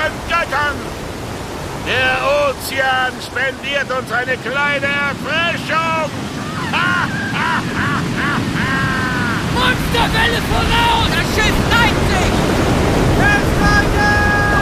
euren Göttern! Der Ozean spendiert uns eine kleine Erfrischung! Monsterwelle voraus! Das Schiff neigt sich! Festhalten!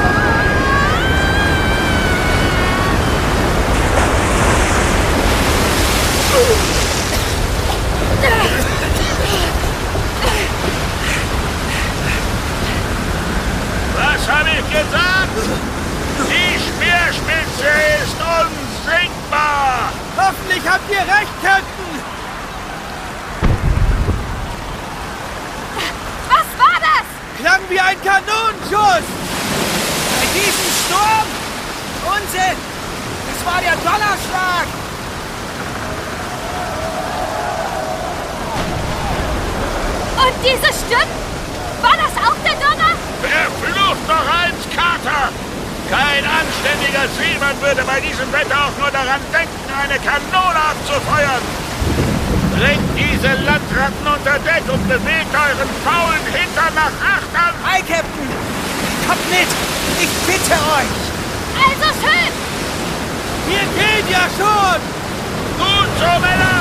Was habe ich gesagt? Die Speerspitze ist unsinkbar! Hoffentlich habt ihr recht, Captain! Was war das? Klang wie ein Kanonenschuss! Bei diesem Sturm? Unsinn! Es war der Donnerschlag! Und diese Stimmen? War das auch der Donner? Verflucht noch eins, Carter! Kein anständiger Seemann würde bei diesem Wetter auch nur daran denken, eine Kanone abzufeuern! Bringt diese Landratten unter Deck und bewegt euren faulen Hintern nach Achtern! Hi, Captain! Kommt mit! Ich bitte euch! Also schön! Wir gehen ja schon! Gut so, Männer!